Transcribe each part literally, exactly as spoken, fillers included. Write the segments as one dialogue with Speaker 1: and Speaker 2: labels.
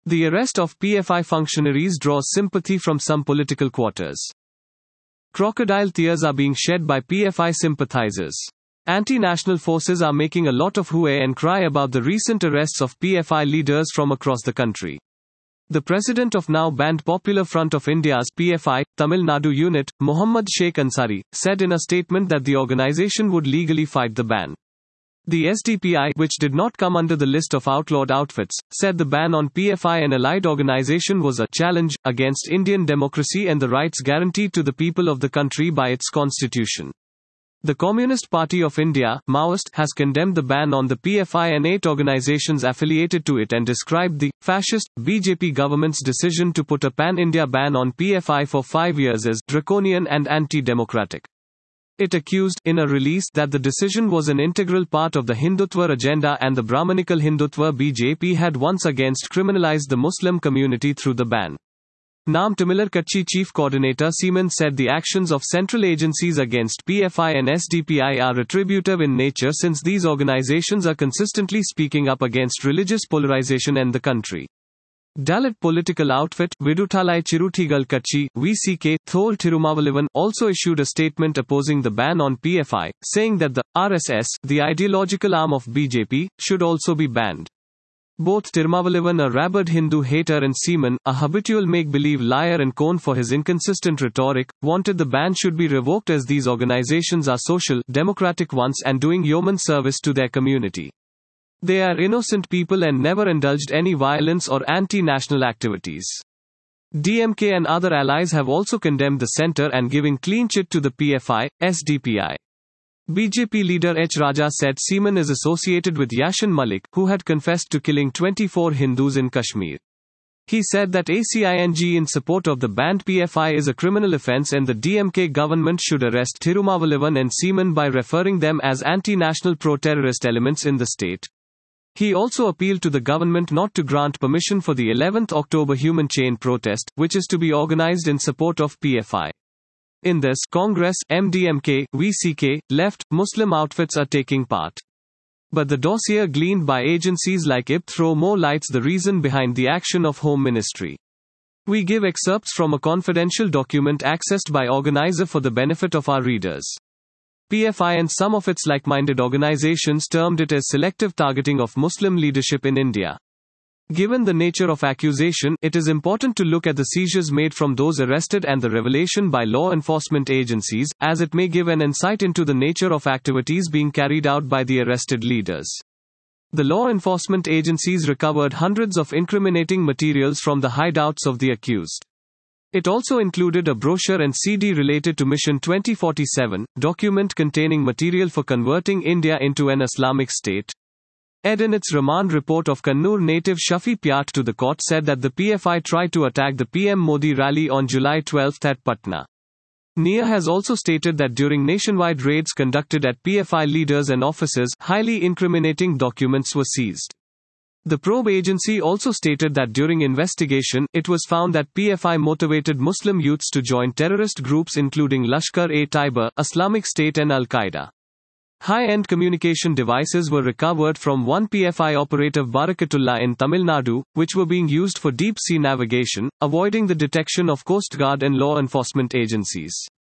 Speaker 1: The arrest of P F I functionaries draws sympathy from some political quarters. Crocodile tears are being shed by P F I sympathizers. Anti-national forces are making a lot of hooey and cry about the recent arrests of P F I leaders from across the country. The president of now banned Popular Front of India's P F I, Tamil Nadu unit, Muhammad Sheikh Ansari, said in a statement that the organization would legally fight the ban. The S D P I, which did not come under the list of outlawed outfits, said the ban on P F I and allied organization was a challenge against Indian democracy and the rights guaranteed to the people of the country by its constitution. The Communist Party of India, Maoist, has condemned the ban on the P F I and eight organizations affiliated to it and described the fascist B J P government's decision to put a pan-India ban on P F I for five years as draconian and anti-democratic. It accused, in a release, that the decision was an integral part of the Hindutva agenda and the Brahmanical Hindutva B J P had once again criminalized the Muslim community through the ban. Naam Tamizhar Katchi Chief Coordinator Seeman said the actions of central agencies against P F I and S D P I are retributive in nature since these organizations are consistently speaking up against religious polarization in the country. Dalit political outfit, Viduthalai Chiruthigal Katchi, V C K, Thol Thirumavalivan, also issued a statement opposing the ban on P F I, saying that the R S S, the ideological arm of B J P, should also be banned. Both Thirumavalivan, a rabid Hindu hater, and Seeman, a habitual make-believe liar and known for his inconsistent rhetoric, wanted the ban should be revoked as these organizations are social, democratic ones and doing yeoman service to their community. They are innocent people and never indulged any violence or anti-national activities. D M K and other allies have also condemned the centre and giving clean chit to the P F I, S D P I. B J P leader H. Raja said Seeman is associated with Yashin Malik, who had confessed to killing twenty-four Hindus in Kashmir. He said that A C I N G in support of the banned P F I is a criminal offence and the D M K government should arrest Thirumavalivan and Seeman by referring them as anti-national pro-terrorist elements in the state. He also appealed to the government not to grant permission for the eleventh October Human Chain protest, which is to be organized in support of P F I. In this, Congress, M D M K, V C K, left, Muslim outfits are taking part. But the dossier gleaned by agencies like I B throw more lights the reason behind the action of Home Ministry. We give excerpts from a confidential document accessed by organizer for the benefit of our readers. P F I and some of its like-minded organizations termed it as selective targeting of Muslim leadership in India. Given the nature of accusation, it is important to look at the seizures made from those arrested and the revelation by law enforcement agencies, as it may give an insight into the nature of activities being carried out by the arrested leaders. The law enforcement agencies recovered hundreds of incriminating materials from the hideouts of the accused. It also included a brochure and C D related to Mission twenty forty-seven, document containing material for converting India into an Islamic state. Ed in its remand report of Kannur native Shafi Pyat to the court said that the P F I tried to attack the P M Modi rally on July twelfth at Patna. N I A has also stated that during nationwide raids conducted at P F I leaders and offices, highly incriminating documents were seized. The probe agency also stated that during investigation, it was found that P F I motivated Muslim youths to join terrorist groups including Lashkar-e-Taiba, Islamic State and Al-Qaeda. High-end communication devices were recovered from one P F I operative Barakatullah in Tamil Nadu, which were being used for deep-sea navigation, avoiding the detection of Coast Guard and law enforcement agencies.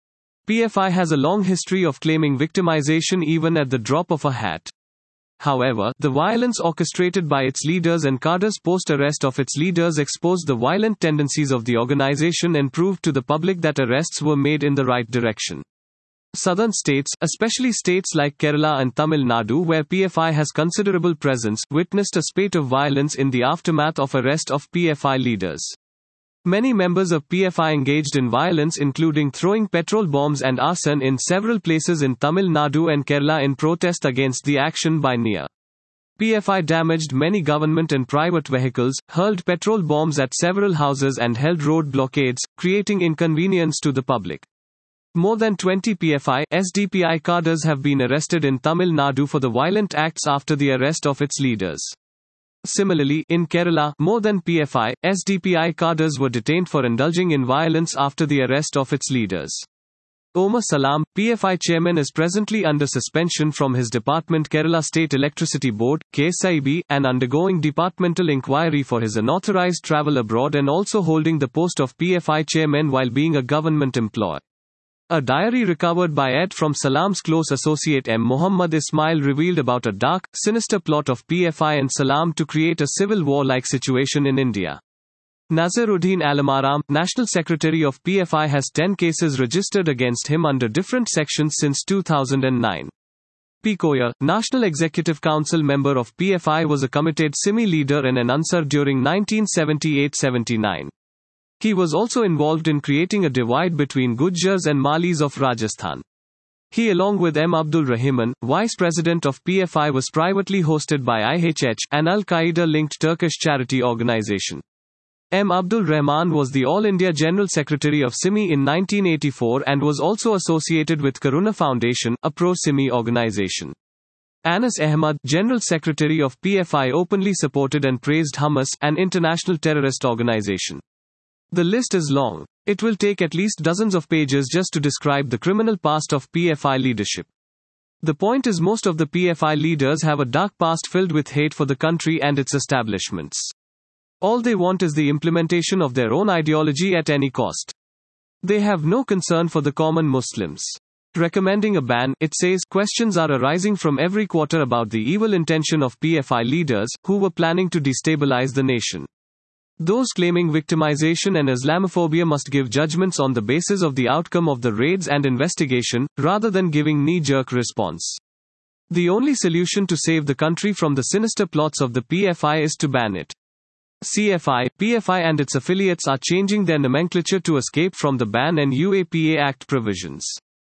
Speaker 1: P F I has a long history of claiming victimization even at the drop of a hat. However, the violence orchestrated by its leaders and cadres post-arrest of its leaders exposed the violent tendencies of the organization and proved to the public that arrests were made in the right direction. Southern states, especially states like Kerala and Tamil Nadu where P F I has considerable presence, witnessed a spate of violence in the aftermath of arrest of P F I leaders. Many members of P F I engaged in violence including throwing petrol bombs and arson in several places in Tamil Nadu and Kerala in protest against the action by N I A. P F I damaged many government and private vehicles, hurled petrol bombs at several houses and held road blockades, creating inconvenience to the public. More than twenty P F I, S D P I cadres have been arrested in Tamil Nadu for the violent acts after the arrest of its leaders. Similarly, in Kerala, more than P F I, S D P I cadres were detained for indulging in violence after the arrest of its leaders. Omar Salam, P F I chairman, is presently under suspension from his department Kerala State Electricity Board, K S I B, and undergoing departmental inquiry for his unauthorized travel abroad and also holding the post of P F I chairman while being a government employee. A diary recovered by E D from Salam's close associate M. Muhammad Ismail revealed about a dark, sinister plot of P F I and Salam to create a civil war-like situation in India. Naziruddin Alamaram, National Secretary of P F I, has ten cases registered against him under different sections since two thousand nine. P. Koya, National Executive Council member of P F I, was a committed Simi leader and an Ansar during nineteen seventy-eight seventy-nine. He was also involved in creating a divide between Gujars and Malis of Rajasthan. He, along with M. Abdul Rahiman, vice president of P F I, was privately hosted by I H H, an Al-Qaeda-linked Turkish charity organization. M. Abdul Rahman was the All India General Secretary of Simi in nineteen eighty-four and was also associated with Karuna Foundation, a pro-Simi organization. Anas Ahmad, General Secretary of P F I, openly supported and praised Hamas, an international terrorist organization. The list is long. It will take at least dozens of pages just to describe the criminal past of P F I leadership. The point is, most of the P F I leaders have a dark past filled with hate for the country and its establishments. All they want is the implementation of their own ideology at any cost. They have no concern for the common Muslims. Recommending a ban, it says, questions are arising from every quarter about the evil intention of P F I leaders, who were planning to destabilize the nation. Those claiming victimization and Islamophobia must give judgments on the basis of the outcome of the raids and investigation, rather than giving knee-jerk response. The only solution to save the country from the sinister plots of the P F I is to ban it. C F I, P F I and its affiliates are changing their nomenclature to escape from the Ban and U A P A Act provisions.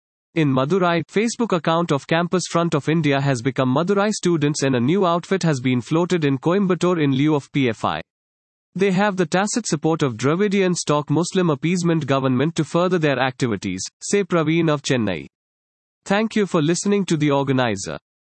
Speaker 1: In Madurai, Facebook account of Campus Front of India has become Madurai Students, and a new outfit has been floated in Coimbatore in lieu of P F I. They have the tacit support of Dravidian stock Muslim appeasement government to further their activities, say Praveen of Chennai. Thank you for listening to The Organizer.